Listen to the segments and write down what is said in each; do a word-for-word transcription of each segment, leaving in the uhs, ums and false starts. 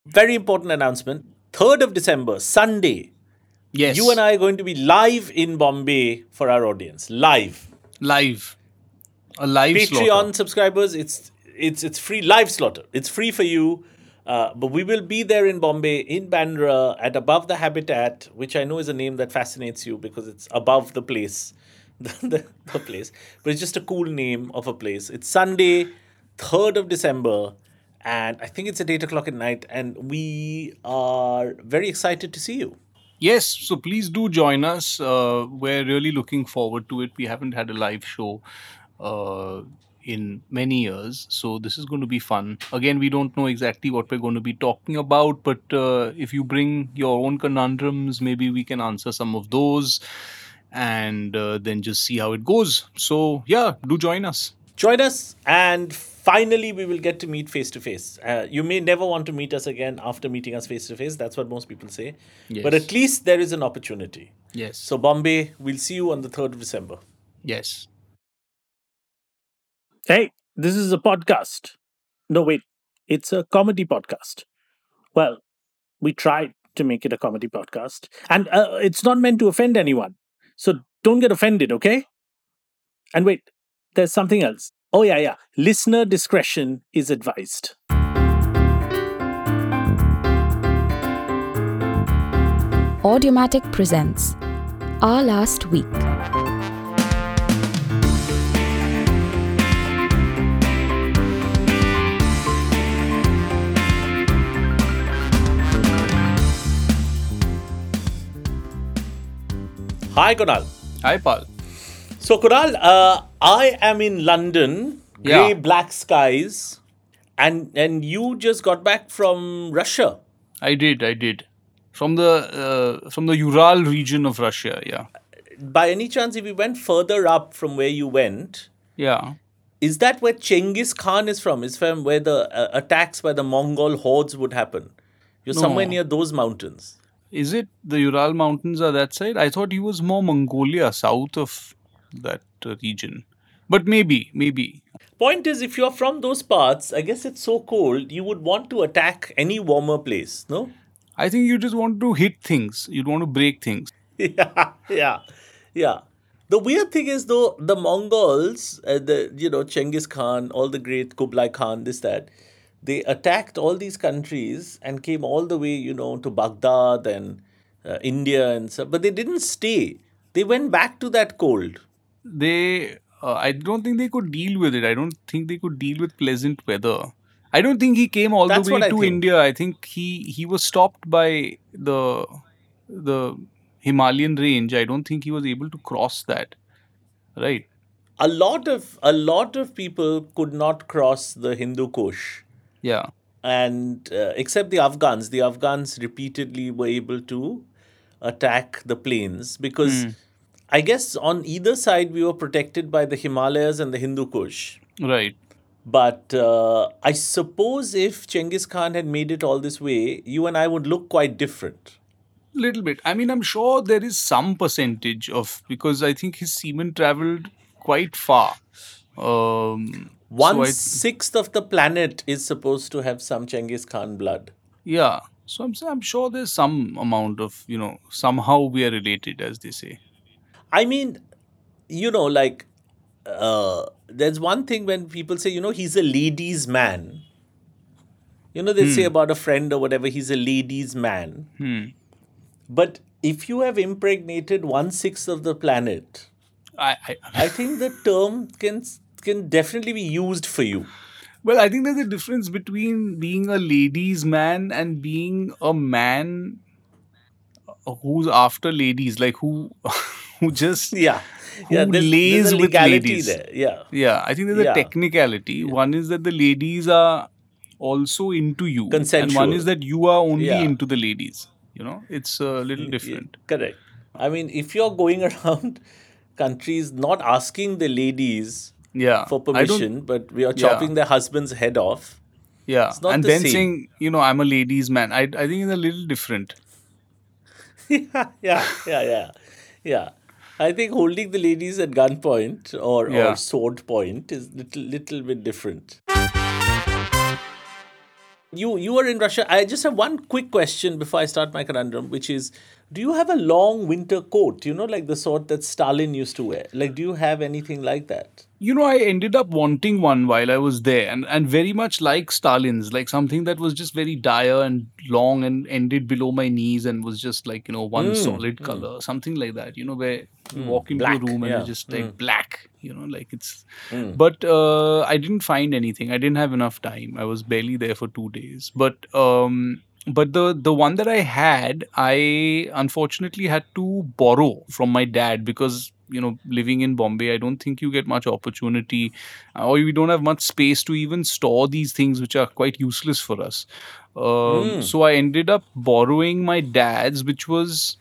Very important announcement. third of December, Sunday. You and Yes, I are going to be live in Bombay for our audience. Live. live. A live slaughter. Patreon subscribers, it's it's it's free live slaughter. It's free for you. Uh, but we will be there in Bombay, in Bandra, at Above the Habitat, which I know is a name that fascinates you because it's above the place, the, the, the place. But it's just a cool name of a place. It's Sunday, third of December, and I think it's at eight o'clock at night. And we are very excited to see you. Yes, so please do join us. Uh, we're really looking forward to it. We haven't had a live show uh, in many years, so this is going to be fun. Again, we don't know exactly what we're going to be talking about, but uh, if you bring your own conundrums, maybe we can answer some of those and uh, then just see how it goes. So, yeah, do join us. Join us, and finally, we will get to meet face to face. Uh, You may never want to meet us again after meeting us face to face. That's what most people say. But Yes. at least there is an opportunity. Yes. So, Bombay, we'll see you on the third of December. Yes. Hey, this is a podcast. No, wait, it's a comedy podcast. Well, we tried to make it a comedy podcast, and uh, it's not meant to offend anyone. So don't get offended, okay? And wait, there's something else. Oh, yeah, yeah. Listener discretion is advised. Audiomatic presents Our Last Week. Hi, Kunal. Hi, Paul. So, Kunal, uh, I am in London, grey, Yeah. black skies, and, and you just got back from Russia. I did, I did. From the uh, from the Ural region of Russia, yeah. By any chance, if you went further up from where you went, Yeah. is that where Genghis Khan is from? Is from where the uh, attacks by the Mongol hordes would happen? You're somewhere No. near those mountains. Is it the Ural Mountains are that side? I thought he was more Mongolia, south of that uh, region. But maybe, maybe. Point is, if you're from those parts, I guess it's so cold, you would want to attack any warmer place, no? I think you just want to hit things. You want to break things. Yeah, yeah, yeah. The weird thing is, though, the Mongols, uh, the you know Genghis Khan, all the great Kublai Khan, this that, they attacked all these countries and came all the way, you know, to Baghdad and uh, India and so. But they didn't stay. They went back to that cold. They, uh, I don't think they could deal with it. I don't think they could deal with pleasant weather. I don't think he came all That's the way what I to think. India. I think he he was stopped by the the Himalayan range. I don't think he was able to cross that. Right. A lot of a lot of people could not cross the Hindu Kush. Yeah. And uh, except the Afghans, the Afghans repeatedly were able to attack the plains because I guess on either side we were protected by the Himalayas and the Hindu Kush. Right. But uh, I suppose if Genghis Khan had made it all this way, you and I would look quite different. Little bit. I mean, I'm sure there is some percentage of because I think his seamen traveled quite far. Um, One so I, sixth of the planet is supposed to have some Genghis Khan blood. yeah. So I'm saying I'm sure there's some amount of you know somehow we are related, as they say. I mean, you know, like, uh, there's one thing when people say, you know, he's a ladies' man. You know, they say about a friend or whatever, he's a ladies' man. But if you have impregnated one sixth of the planet, I, I I think the term can can definitely be used for you. well, I think there's a difference between being a ladies' man and being a man who's after ladies, like who who just Yeah, who yeah. There's, lays there's a with legality ladies. there. Yeah, Yeah, I think there's a Yeah. technicality. One is that the ladies are also into you, and one Consensual. is that you are only Yeah. into the ladies. You know, it's a little different. Correct. I mean, if you're going around countries not asking the ladies Yeah, for I don't. permission, but we are chopping their husband's head off. Yeah, It's not and the then same. saying, you know, I'm a ladies' man. I I think it's a little different. yeah, yeah, yeah, yeah. I think holding the ladies at gunpoint or, Yeah. or sword point is little little bit different. You you were in Russia. I just have one quick question before I start my conundrum, which is, do you have a long winter coat? You know, like the sort that Stalin used to wear. Like, do you have anything like that? You know, I ended up wanting one while I was there, and, and very much like Stalin's, like something that was just very dire and long and ended below my knees and was just like, you know, one solid color, something like that, you know, where you walk into Black, a room and yeah. it's just like black, you know, like it's. But uh, I didn't find anything. I didn't have enough time. I was barely there for two days. But. Um, But the the one that I had, I unfortunately had to borrow from my dad because, you know, living in Bombay, I don't think you get much opportunity, uh, or we don't have much space to even store these things, which are quite useless for us. Um, So I ended up borrowing my dad's, which was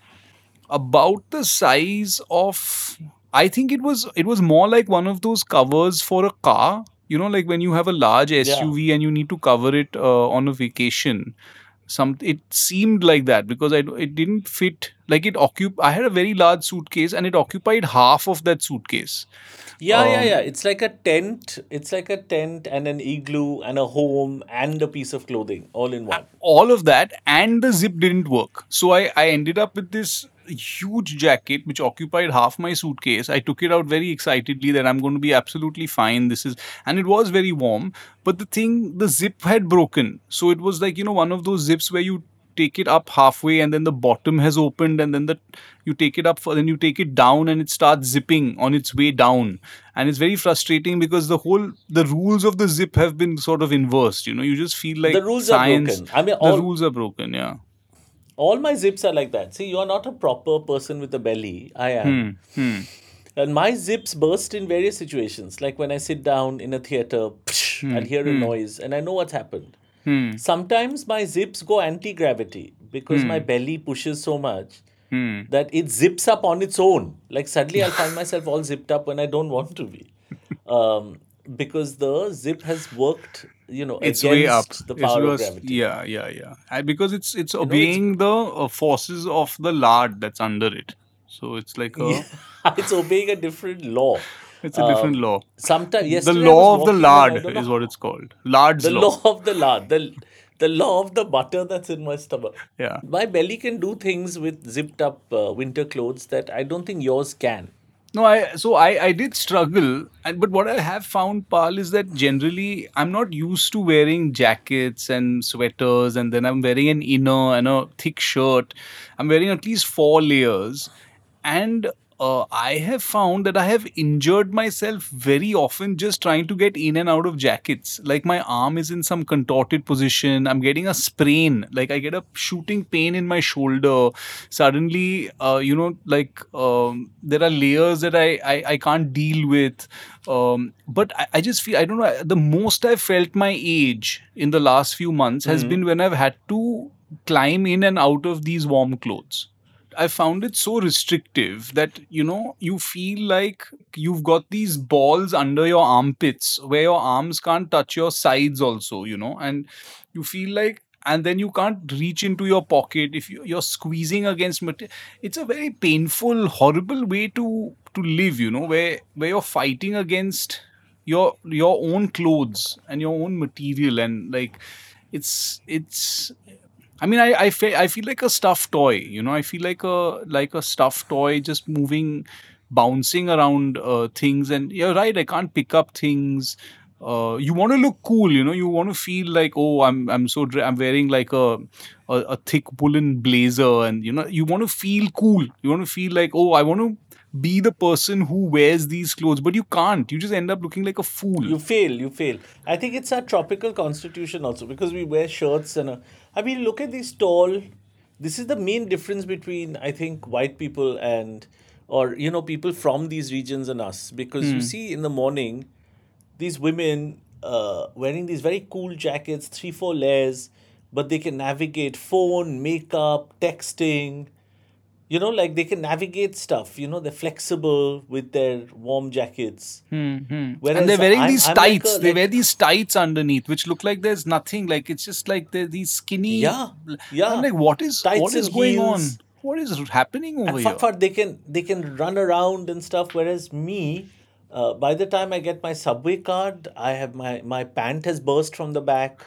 about the size of, I think it was it was more like one of those covers for a car. You know, like when you have a large S U V and you need to cover it uh, on a vacation. Some it seemed like that because I it didn't fit. Like it occup. I had a very large suitcase and it occupied half of that suitcase. Yeah, yeah, Um, yeah. It's like a tent. It's like a tent and an igloo and a home and a piece of clothing all in one. all of that, and the zip didn't work. So I, I ended up with this huge jacket which occupied half my suitcase. I took it out very excitedly that I'm going to be absolutely fine. This is, and it was very warm. But the thing, the zip had broken. So it was like, you know, one of those zips where you take it up halfway and then the bottom has opened and then the you take it up for then you take it down and it starts zipping on its way down, and it's very frustrating because the whole the rules of the zip have been sort of inversed. You know, you just feel like The rules science, are broken. I mean, the all, rules are broken. Yeah. all my zips are like that. See, you're not a proper person with a belly. I am. Hmm. And my zips burst in various situations. Like when I sit down in a theater, psh, I'll hear a noise and I know what's happened. Hmm. Sometimes my zips go anti-gravity because my belly pushes so much Hmm. that it zips up on its own. Like suddenly I'll find myself all zipped up when I don't want to be. Um, because the zip has worked, you know, It's against way up. the It's power of was- gravity. Yeah, yeah, yeah. And because it's it's it's- obeying the uh, forces of the lard that's under it. So it's like a It's obeying a different law. it's a different law. Sometimes The yesterday I law was of the walking and I lard don't know is what it's called. Lard's the law. law of the lard, the the law of the butter that's in my stomach. Yeah. My belly can do things with zipped up uh, winter clothes that I don't think yours can. No, I so I, I did struggle, and but what I have found, Pal, is that generally I'm not used to wearing jackets and sweaters, and then I'm wearing an inner and a thick shirt. I'm wearing at least four layers, and uh, I have found that I have injured myself very often just trying to get in and out of jackets. Like my arm is in some contorted position. I'm getting a sprain. Like I get a shooting pain in my shoulder. Suddenly, uh, you know, like um, there are layers that I, I, I can't deal with. Um, but I, I just feel, I don't know, the most I've felt my age in the last few months has been when I've had to climb in and out of these warm clothes. I found it so restrictive that, you know, you feel like you've got these balls under your armpits where your arms can't touch your sides also, you know, and you feel like, and then you can't reach into your pocket if you, you're squeezing against material. It's a very painful, horrible way to to live, you know, where where you're fighting against your your own clothes and your own material, and like it's it's I mean, I I feel I feel like a stuffed toy. You know, I feel like a like a stuffed toy just moving, bouncing around uh, things. And you're right, I can't pick up things. Uh, you want to look cool, you know. You want to feel like, oh, I'm I'm so dre- I'm wearing like a, a a thick woolen blazer, and you know, you want to feel cool. You want to feel like, oh, I want to be the person who wears these clothes, but you can't. You just end up looking like a fool. You fail, you fail. I think it's our tropical constitution also because we wear shirts and. A, I mean, look at these tall. This is the main difference between, I think, white people and, or, you know, people from these regions and us. Because you see in the morning, these women uh, wearing these very cool jackets, three, four layers, but they can navigate phone, makeup, texting. You know, like they can navigate stuff. You know, they're flexible with their warm jackets. Hmm. Whereas And they're wearing I'm- these I'm like tights. a- they like- wear these tights underneath, which look like there's nothing. Like it's just like they're these skinny. Yeah, yeah. I'm like, what is Tights what is and going heels. on? What is happening over And here? fat, fat, they can they can run around and stuff. Whereas me, uh, by the time I get my subway card, I have my my pant has burst from the back.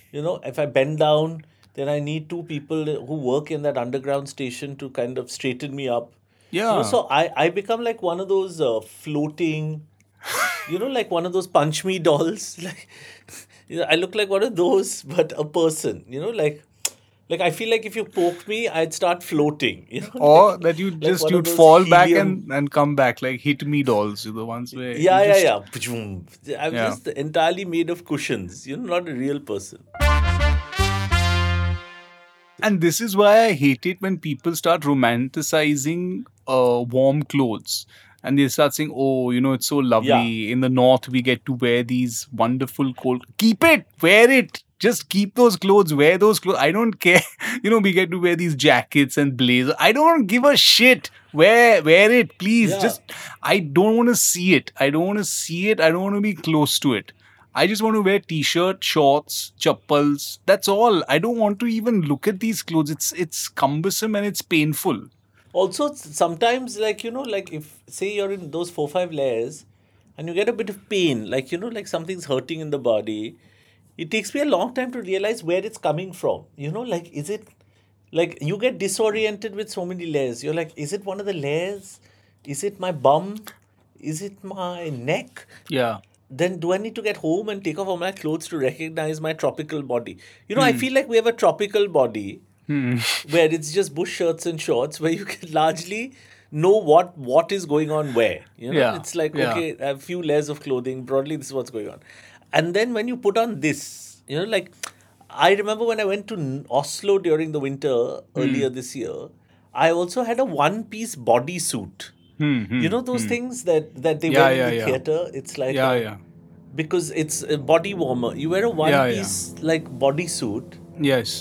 You know, if I bend down, then I need two people who work in that underground station to kind of straighten me up. You know, Yeah. so I, I become like one of those uh, floating, you know, like one of those punch me dolls. Like, you know, I look like one of those, but a person, you know, like, like I feel like if you poke me, I'd start floating, you know, Or like, that you like just one of you'd those fall back helium. and and come back like hit me dolls, the ones where you Yeah, yeah, just yeah. Pajum. I'm yeah. just entirely made of cushions, you know, not a real person. And this is why I hate it when people start romanticizing uh, warm clothes. And they start saying, oh, you know, it's so Yeah. lovely. In the north, we get to wear these wonderful cold. Keep it, wear it. Just keep those clothes, wear those clothes. I don't care. You know, we get to wear these jackets and blazers. I don't give a shit. Wear, wear it, please. Yeah. Just, I don't want to see it. I don't want to see it. I don't want to be close to it. I just want to wear t-shirt, shorts, chappals. That's all. I don't want to even look at these clothes. It's it's cumbersome and it's painful. Also, s- sometimes, like, you know, like if, say, you're in those four, five layers and you get a bit of pain, like, you know, like something's hurting in the body, it takes me a long time to realize where it's coming from. You know, like, is it like you get disoriented with so many layers? You're like, is it one of the layers? Is it my bum? Is it my neck? Yeah. Then do I need to get home and take off all my clothes to recognize my tropical body? You know, I feel like we have a tropical body where it's just bush shirts and shorts where you can largely know what what is going on where. You know, Yeah. it's like, Yeah. okay, I have a few layers of clothing. Broadly, this is what's going on. And then when you put on this, you know, like I remember when I went to N- Oslo during the winter earlier this year, I also had a one piece bodysuit. Hmm. hmm, You know those hmm. things that, that they Yeah, wear in yeah, the yeah. theater? It's like Yeah, a, yeah. because it's a body warmer. You wear a one Yeah, yeah. piece like bodysuit, Yes.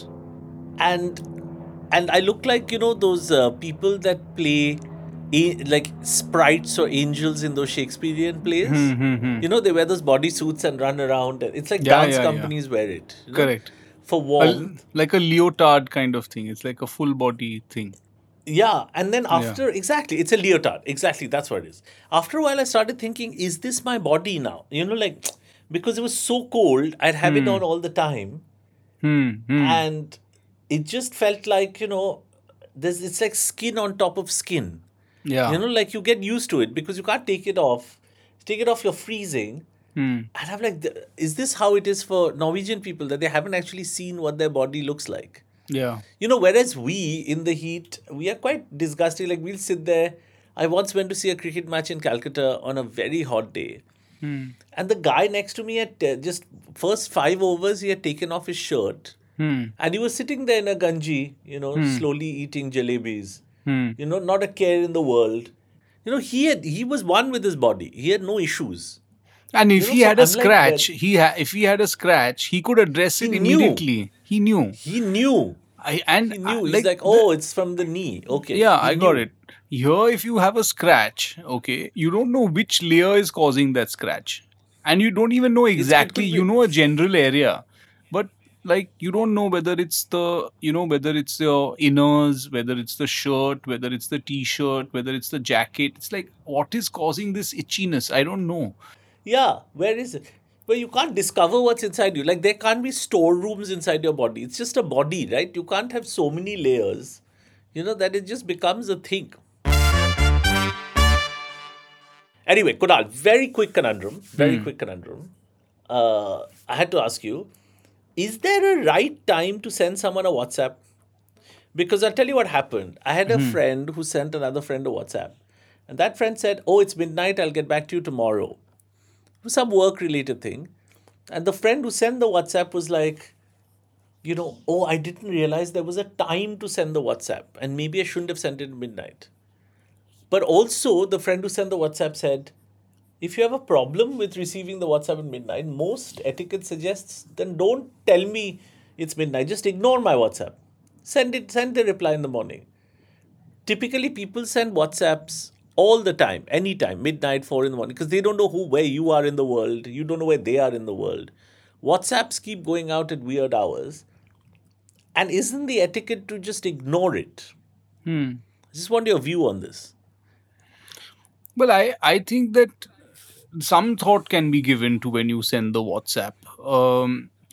and and I look like, you know, those uh, people that play a, like sprites or angels in those Shakespearean Hmm. plays. Hmm. hmm. You know, they wear those bodysuits and run around. It's like Yeah, dance yeah, yeah. companies wear it. You know, Correct. for A l- warmth. like a leotard kind of thing. It's like a full body thing. Yeah, and then Yeah. after, exactly, it's a leotard. Exactly, that's what it is. After a while, I started thinking, is this my body now? You know, like, because it was so cold, I'd have it on all the time, Hmm. Hmm. and it just felt like, you know, there's it's like skin on top of skin. Yeah. You know, like you get used to it because you can't take it off. Take it off, you're freezing. Hmm. And I'm like, th- is this how it is for Norwegian people that they haven't actually seen what their body looks like? Yeah. You know, whereas we in the heat, we are quite disgusting. Like we'll sit there. I once went to see a cricket match in Calcutta on a very hot day. And the guy next to me had uh, just first five overs, he had taken off his shirt. Hmm. And he was sitting there in a ganji, you know, slowly eating jalebis. Hmm. You know, not a care in the world. You know, he had he was one with his body. He had no issues. And if You know, he so had a I'm like, well, scratch, he ha- if he had a scratch, he could address he it knew. immediately. He knew. He knew. I and He uh, knew. He's like like, the, oh, it's from the knee. Okay. yeah, He I got knew. it. Here, if you have a scratch, okay, you don't know which layer is causing that scratch, and you don't even know It's, it exactly. could You be. know a general area, but like you don't know whether it's the you know whether it's your inners, whether it's the shirt, whether it's the t-shirt, whether it's the jacket. It's like what is causing this itchiness? I don't know. Yeah, where is it? Well, you can't discover what's inside you. Like, there can't be storerooms inside your body. It's just a body, right? You can't have so many layers, you know, that it just becomes a thing. Anyway, Kunal, very quick conundrum. Very quick conundrum. Uh, I had to ask you, is there a right time to send someone a WhatsApp? Because I'll tell you what happened. I had a friend who sent another friend a WhatsApp. And that friend said, oh, it's midnight. I'll get back to you tomorrow. It was some work related thing. And the friend who sent the WhatsApp was like, you know, oh, I didn't realize there was a time to send the WhatsApp. And maybe I shouldn't have sent it at midnight. But also, the friend who sent the WhatsApp said, if you have a problem with receiving the WhatsApp at midnight, most etiquette suggests then don't tell me it's midnight. Just ignore my WhatsApp. Send it, send the reply in the morning. Typically, people send WhatsApps all the time, anytime, midnight, four in the morning, because they don't know who, where you are in the world. You don't know where they are in the world. WhatsApps keep going out at weird hours. And isn't the etiquette to just ignore it? I just want your view on this. Well, I I think that some thought can be given to when you send the WhatsApp. Um,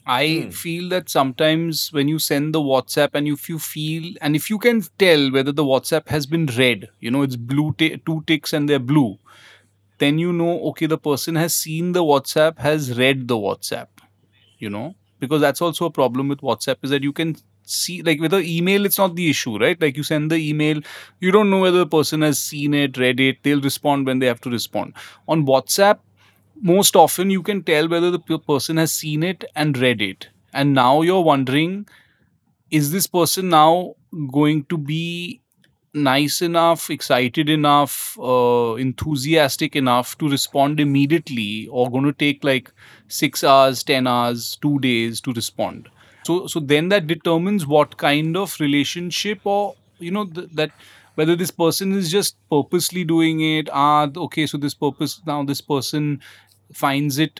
I feel that sometimes when you send the WhatsApp and if you feel and if you can tell whether the WhatsApp has been read, you know, it's blue t- two ticks and they're blue, then you know, okay, the person has seen the WhatsApp, has read the WhatsApp, you know, because that's also a problem with WhatsApp is that you can see, like with the email, it's not the issue, right? Like you send the email, you don't know whether the person has seen it, read it, they'll respond when they have to respond. On WhatsApp, most often you can tell whether the p- person has seen it and read it. And now you're wondering, is this person now going to be nice enough, excited enough, uh, enthusiastic enough to respond immediately, or going to take like six hours, ten hours, two days to respond? So, so then that determines what kind of relationship, or you know, th- that whether this person is just purposely doing it. Ah, okay, so this purpose now this person finds it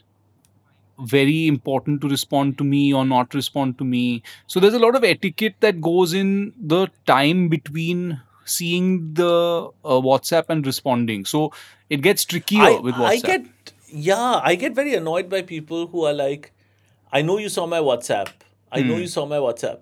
very important to respond to me or not respond to me. So there's a lot of etiquette that goes in the time between seeing the uh, WhatsApp and responding. So it gets trickier I with I WhatsApp. get yeah, I get very annoyed by people who are like, I know you saw my WhatsApp. I know you saw my WhatsApp.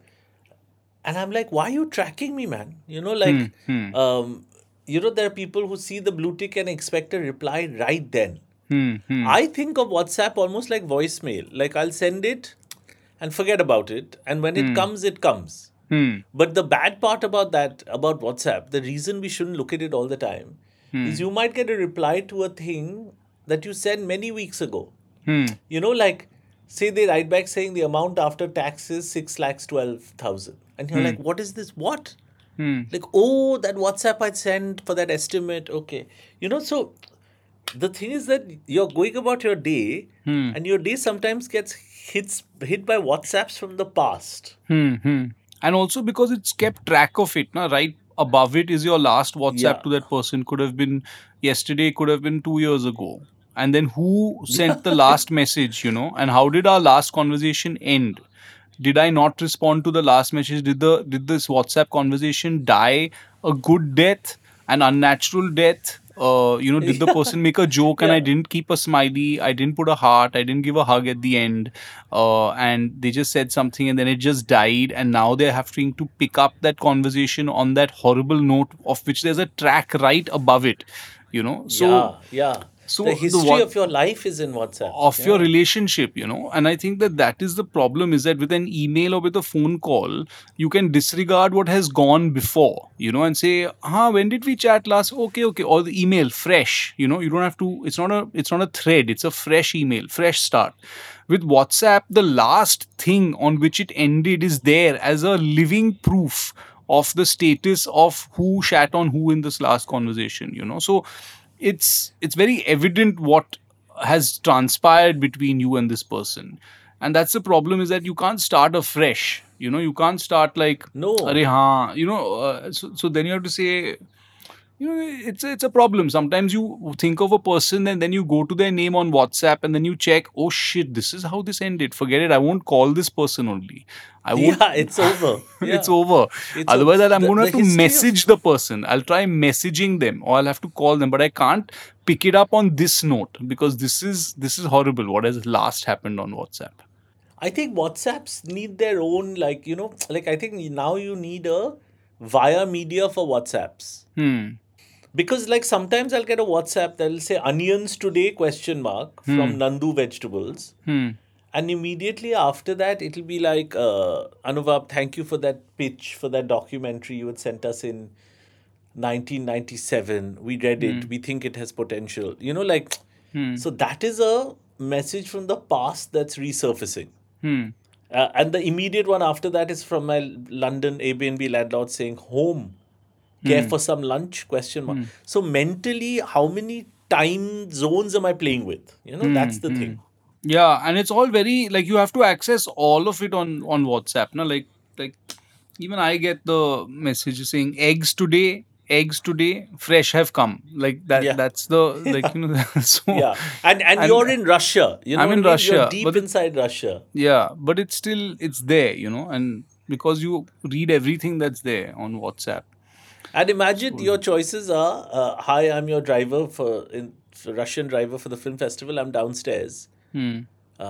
And I'm like, why are you tracking me, man? You know, like um, you know, there are people who see the blue tick and expect a reply right then. Hmm, hmm, I think of WhatsApp almost like voicemail. Like I'll send it and forget about it. And when it comes, it comes. hmm, But the bad part about that, about WhatsApp, the reason we shouldn't look at it all the time is you might get a reply to a thing that you sent many weeks ago. hmm, You know, like say they write back saying the amount after tax is six lakhs twelve thousand. And you're like, what is this? What? hmm. Like, oh, that WhatsApp I sent for that estimate. Okay. You know, so the thing is that you're going about your day and your day sometimes gets hits hit by WhatsApps from the past. Hmm, hmm. And also because it's kept track of it, na, right above it is your last WhatsApp Yeah. to that person. Could have been yesterday, could have been two years ago. And then who sent the last message, you know, and how did our last conversation end? Did I not respond to the last message? Did the did this WhatsApp conversation die a good death, an unnatural death? Uh, you know, did the person make a joke and I Yeah. didn't keep a smiley, I didn't put a heart, I didn't give a hug at the end, uh, and they just said something and then it just died, and now they're having to pick up that conversation on that horrible note of which there's a track right above it, you know. So yeah, yeah. so the the history what- of your life is in WhatsApp. of Yeah. your relationship, you know. And I think that that is the problem, is that with an email or with a phone call, you can disregard what has gone before, you know, and say, huh, when did we chat last? Okay, okay. Or the email fresh, you know, you don't have to, it's not a it's not a thread, it's a fresh email, fresh start. With WhatsApp, the last thing on which it ended is there as a living proof of the status of who shat on who in this last conversation, you know. So it's it's very evident what has transpired between you and this person. And that's the problem, is that you can't start afresh, you know. You can't start like, No. Arey, haan, you know. Uh, so, so then you have to say, you know, it's it's a problem. Sometimes you think of a person and then you go to their name on WhatsApp and then you check, oh shit, this is how this ended. Forget it. I won't call this person only. I won't. Yeah, it's over. Yeah. It's over. It's Otherwise, over. I'm The- going to the have to history of- message the person. I'll try messaging them, or I'll have to call them. But I can't pick it up on this note, because this is this is horrible. What has last happened on WhatsApp? I think WhatsApps need their own, like, you know, like I think now you need a via media for WhatsApps. Hmm. Because like sometimes I'll get a WhatsApp that'll say onions today question mark from Nandu Vegetables. Hmm. And immediately after that, it'll be like, uh, Anuvab, thank you for that pitch, for that documentary you had sent us in nineteen ninety-seven. We read it. We think it has potential. You know, like, so that is a message from the past that's resurfacing. Hmm. Uh, and the immediate one after that is from my London Airbnb landlord saying, home, care for some lunch, question mark. So mentally, how many time zones am I playing with? You know, that's the thing. Yeah, and it's all very like, you have to access all of it on on WhatsApp. No, like like even I get the message saying eggs today, eggs today, fresh have come. Like that. Yeah. That's the like, you know. So Yeah. And, and And- you're in Russia. You know I'm what in I mean? Russia, You're deep but the- inside Russia. yeah, but it's still it's there, you know, and because you read everything that's there on WhatsApp. And imagine your choices are, uh, hi, I'm your driver for, in, for Russian driver for the film festival. I'm downstairs. Hmm. Uh,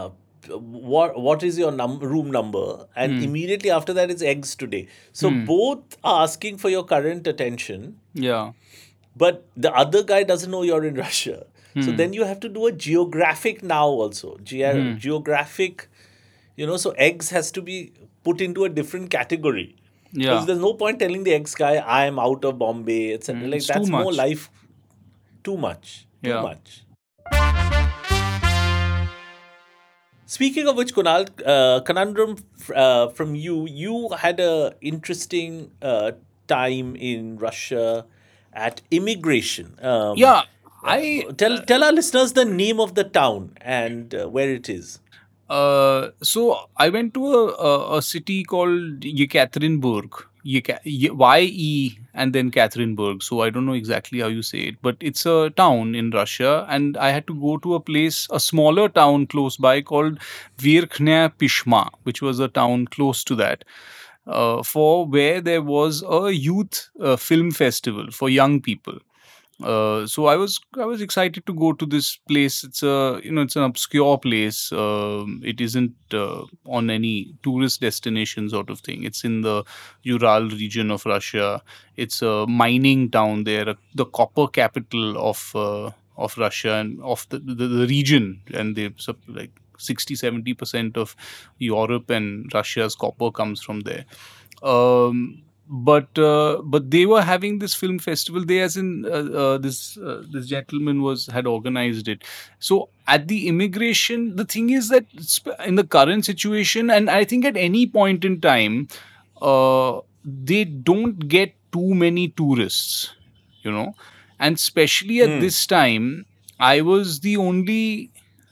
what what is your num- room number, and immediately after that it's eggs today. So both are asking for your current attention, Yeah. but the other guy doesn't know you're in Russia. So then you have to do a geographic now also. Ge- Geographic, you know, so eggs has to be put into a different category. Yeah. Because there's no point telling the ex guy, I am out of Bombay, et cetera. Like it's too that's more much. life. Too much. Too Yeah. much. Speaking of which, Kunal, uh, conundrum uh, from you. You had a interesting uh, time in Russia at immigration. Um, Yeah. I Tell tell our listeners the name of the town and uh, where it is. Uh, so I went to a, a, a city called Yekaterinburg. Yeka- Ye- Y E and then Katerinburg. So I don't know exactly how you say it, but it's a town in Russia, and I had to go to a place, a smaller town close by called Verkhnya Pishma, which was a town close to that. Uh, for where there was a youth uh, film festival for young people. Uh, so I was I was excited to go to this place. It's a you know it's an obscure place. Um, it isn't uh, on any tourist destination sort of thing. It's in the Ural region of Russia. It's a mining town there, uh, the copper capital of uh, of Russia and of the, the, the region. And they sup- like sixty seventy percent of Europe and Russia's copper comes from there. Um, but uh, but they were having this film festival. They, as in uh, uh, this uh, this gentleman was had organized it. So at the immigration, the thing is that sp- in the current situation, and I think at any point in time, uh, they don't get too many tourists, you know, and especially at this time, I was the only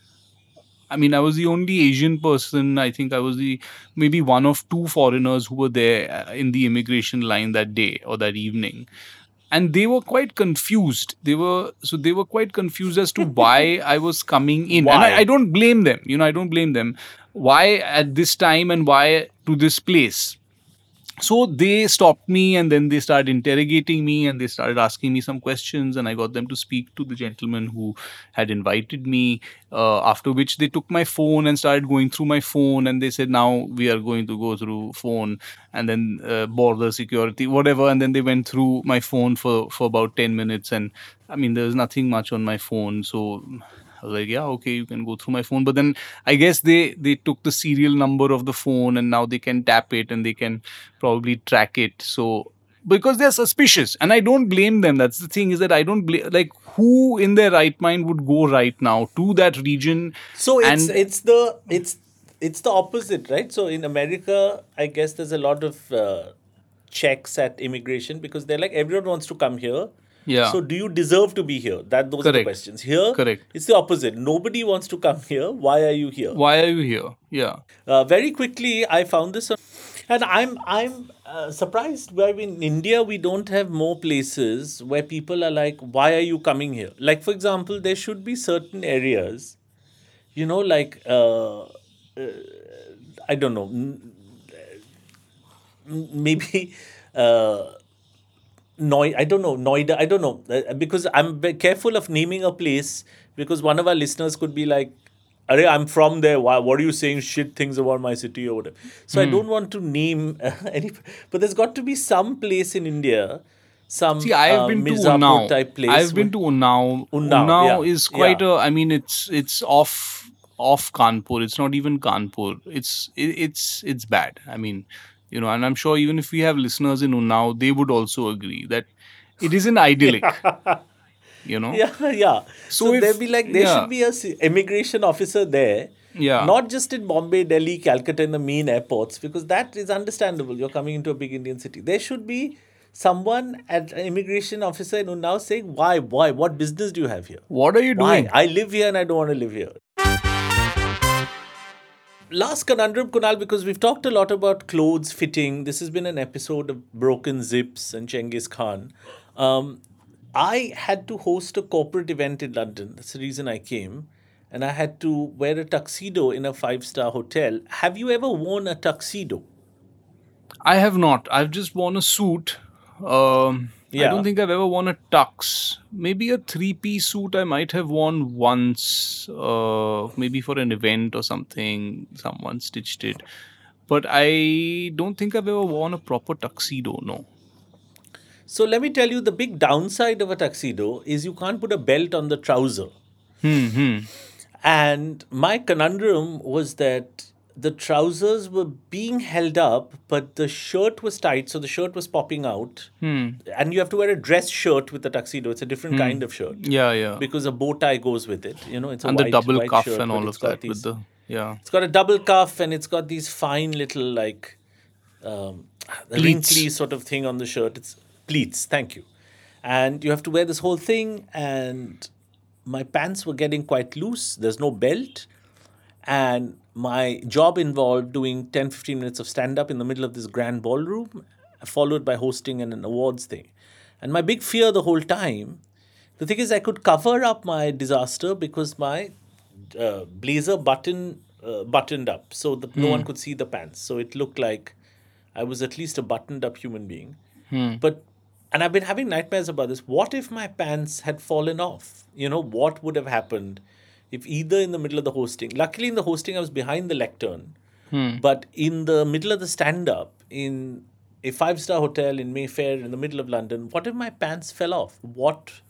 I mean, I was the only Asian person. I think I was the maybe one of two foreigners who were there uh, in the immigration line that day or that evening. And they were quite confused. They were so they were quite confused as to why I was coming in. And Why? I, I don't blame them. You know, I don't blame them. Why at this time and why to this place? So they stopped me, and then they started interrogating me, and they started asking me some questions, and I got them to speak to the gentleman who had invited me. Uh, after which they took my phone and started going through my phone, and they said, now we are going to go through phone, and then uh, border security, whatever. And then they went through my phone for for about ten minutes, and I mean, there was nothing much on my phone. So I was like, yeah, okay, you can go through my phone. But then I guess they they took the serial number of the phone, and now they can tap it, and they can probably track it. So because they're suspicious, and I don't blame them. That's the thing, is that I don't blame, like, who in their right mind would go right now to that region? So it's and it's the it's it's the opposite, right? So in America, I guess there's a lot of uh, checks at immigration because they're like everyone wants to come here. Yeah. So do you deserve to be here? That those are the Correct. questions. Here, Correct. it's the opposite. Nobody wants to come here. Why are you here? Why are you here? Yeah. Uh, very quickly, I found this, on- and I'm I'm uh, surprised. Why in India we don't have more places where people are like, "Why are you coming here?" Like, for example, there should be certain areas, you know, like uh, uh, I don't know, m- m- maybe. Uh, Noi, I don't know, Noida, I don't know, uh, because I'm very careful of naming a place because one of our listeners could be like, Arey, I'm from there. Why, what are you saying shit things about my city or whatever? So I don't want to name uh, any, but there's got to be some place in India, some See, I have uh, been to Mirzapur Unnao. type place. I've been where- to Unnao. Unnao, Unnao yeah, is quite yeah. a. I mean, it's it's off off Kanpur. It's not even Kanpur. It's it, it's it's bad. I mean, you know, and I'm sure even if we have listeners in Unnao, they would also agree that it isn't idyllic. You know. Yeah, yeah. So So, if- there'd be like, there yeah. should be a s- immigration officer there. Yeah. Not just in Bombay, Delhi, Calcutta, in the main airports, because that is understandable. You're coming into a big Indian city. There should be someone at an immigration officer in Unnao saying, why, why, what business do you have here? What are you Why? doing? I live here and I don't want to live here. Last conundrum, Kunal, because we've talked a lot about clothes fitting. This has been an episode of Broken Zips and Genghis Khan. Um, I had to host a corporate event in London. That's the reason I came. And I had to wear a tuxedo in a five star hotel. Have you ever worn a tuxedo? I have not. I've just worn a suit. Um, I don't think I've ever worn a tux. Maybe a three-piece suit I might have worn once, uh, maybe for an event or something. Someone stitched it. But I don't think I've ever worn a proper tuxedo, no. So let me tell you, the big downside of a tuxedo is you can't put a belt on the trouser. Hmm, hmm. And my conundrum was that the trousers were being held up, but the shirt was tight, so the shirt was popping out. Hmm. And you have to wear a dress shirt with the tuxedo. It's a different kind of shirt. Yeah, yeah. Because a bow tie goes with it. You know, it's a And white, the double white cuff shirt, and but all it's of got that these- with the, yeah. It's got a double cuff and it's got these fine little like um, Pleats. wrinkly sort of thing on the shirt. It's pleats, thank you. And you have to wear this whole thing, and my pants were getting quite loose. There's no belt. And my job involved doing ten, fifteen minutes of stand-up in the middle of this grand ballroom, followed by hosting an, an awards thing. And my big fear the whole time, the thing is I could cover up my disaster because my uh, blazer button uh, buttoned up so that no one could see the pants. So it looked like I was at least a buttoned up human being. But, and I've been having nightmares about this. What if my pants had fallen off? You know, what would have happened if either in the middle of the hosting, luckily in the hosting I was behind the lectern, but in the middle of the stand-up in a five-star hotel in Mayfair in the middle of London, what if my pants fell off? What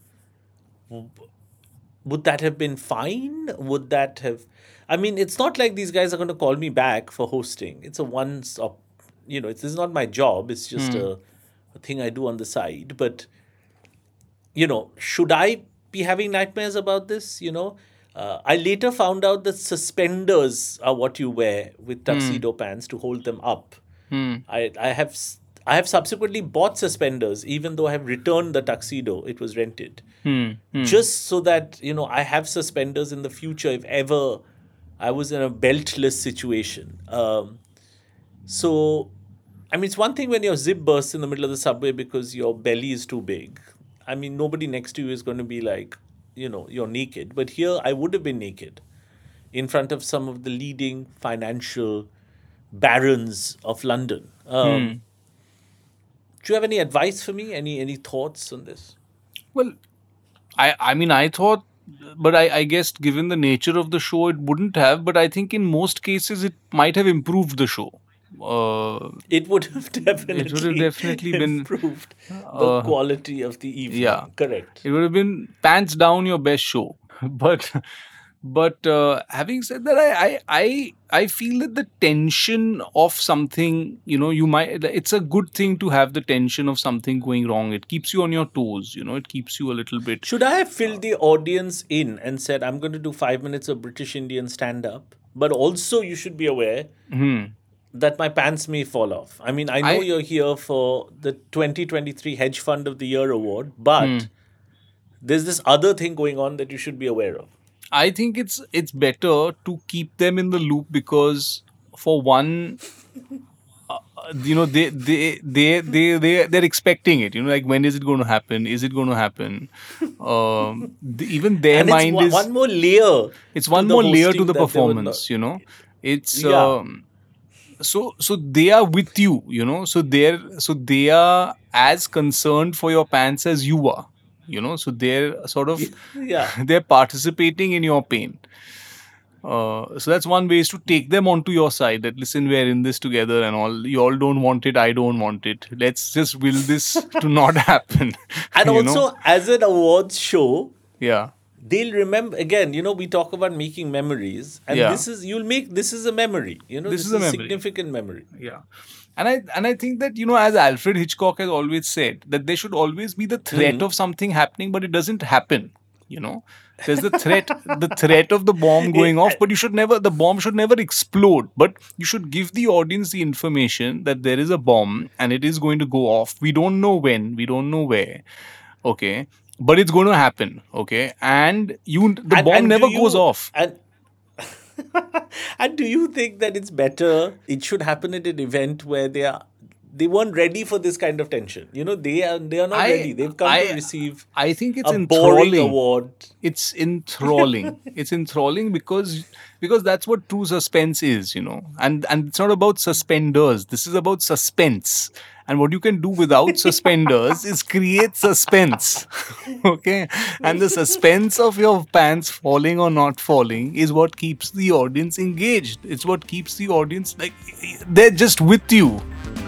would that have been fine? Would that have... I mean, it's not like these guys are going to call me back for hosting. It's a once-off, you know, it's, this is not my job. It's just a, a thing I do on the side. But, you know, should I be having nightmares about this? You know, uh, I later found out that suspenders are what you wear with tuxedo pants to hold them up. I, I have... s- I have subsequently bought suspenders, even though I have returned the tuxedo. It was rented. Just so that, you know, I have suspenders in the future if ever I was in a beltless situation. Um, so, I mean, it's one thing when your zip bursts in the middle of the subway because your belly is too big. I mean, nobody next to you is going to be like, you know, you're naked. But here, I would have been naked in front of some of the leading financial barons of London. Um, Do you have any advice for me? Any any thoughts on this? Well, I I mean I thought, but I I guess given the nature of the show, it wouldn't have. But I think in most cases it might have improved the show. Uh, It would have definitely, definitely been, improved the uh, quality of the evening. yeah. Correct. it would have been pants down your best show. But but uh, having said that, I, I I I feel that the tension of something, you know, you might it's a good thing to have the tension of something going wrong. It keeps you on your toes. You know, it keeps you a little bit. Should I have filled the audience in and said, I'm going to do five minutes of British Indian stand up, but also you should be aware that my pants may fall off? I mean, I know I- you're here for the twenty twenty-three Hedge Fund of the Year award, but there's this other thing going on that you should be aware of. I think it's it's better to keep them in the loop because for one, uh, you know, they they they they they they're expecting it. You know, like when is it going to happen? Is it going to happen? Um, the, even their And it's mind one, is one more layer. it's to one the more layer hosting to the that they were performance. not- You know, it's Yeah. um, so so they are with you. You know, so they're so they are as concerned for your pants as you are. You know, so they're sort of Yeah. they're participating in your pain. Uh, so that's one way is to take them onto your side. That listen, we're in this together, and all you all don't want it. I don't want it. Let's just will this to not happen. And you also, know? as an awards show, yeah, they'll remember again. You know, we talk about making memories, and Yeah. this is you'll make this is a memory. You know, This this, is a memory. significant memory. yeah. And I and I think that, you know, as Alfred Hitchcock has always said, that there should always be the threat of something happening, but it doesn't happen. You know, there's the threat, the threat of the bomb going off, but you should never, the bomb should never explode. But you should give the audience the information that there is a bomb and it is going to go off. We don't know when, we don't know where. Okay, but it's going to happen. Okay, and you, the And- bomb and do never you- goes off. And and do you think that it's better? It should happen at an event where they are they weren't ready for this kind of tension. You know, they are they are not I- ready. They've come I- to receive I think it's a boring enthralling. award. It's enthralling. It's enthralling because because that's what true suspense is, you know. And and it's not about suspenders. This is about suspense. And what you can do without suspenders is create suspense. Okay? And the suspense of your pants falling or not falling is what keeps the audience engaged. It's what keeps the audience like they're just with you.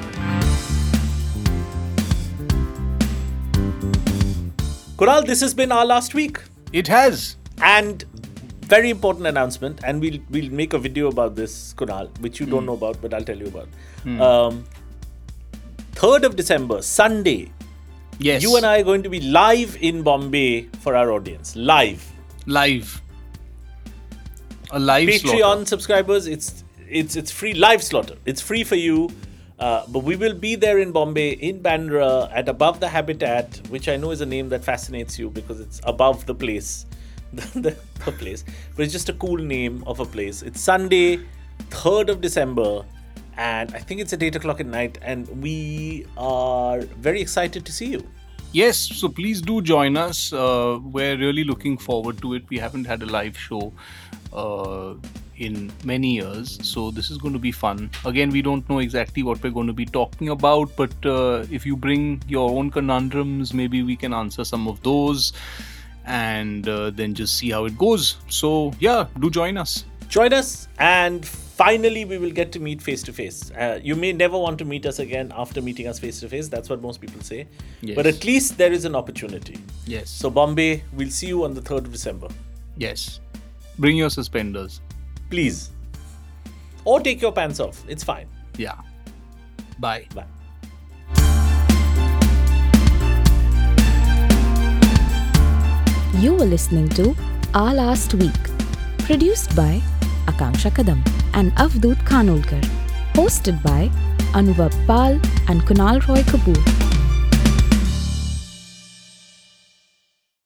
Kunal, this has been our last week. It has. And very important announcement, and we'll we'll make a video about this, Kunal, which you don't know about, but I'll tell you about. Um, third of December, Sunday, Yes. you and I are going to be live in Bombay for our audience. Live. Live. A live Patreon slaughter. subscribers, it's it's it's free live slaughter. It's free for you. Uh, but we will be there in Bombay, in Bandra, at Above the Habitat, which I know is a name that fascinates you because it's above the place. the, the, the place. But it's just a cool name of a place. It's Sunday, third of December, and I think it's at eight o'clock at night, and we are very excited to see you. Yes, so please do join us. Uh, we're really looking forward to it. We haven't had a live show uh, in many years, so this is going to be fun. Again, we don't know exactly what we're going to be talking about, but uh, if you bring your own conundrums, maybe we can answer some of those and uh, then just see how it goes. So, yeah, do join us. Join us, and finally we will get to meet face to face. Uh, You may never want to meet us again after meeting us face to face. That's what most people say. Yes. But at least there is an opportunity. Yes. So Bombay, we'll see you on the third of December. Yes. Bring your suspenders. Please. Or take your pants off. It's fine. Yeah. Bye. Bye. You were listening to Our Last Week, produced by Akanksha Kadam and Avdoot Khanolkar, hosted by Anubhav Pal and Kunal Roy Kapoor.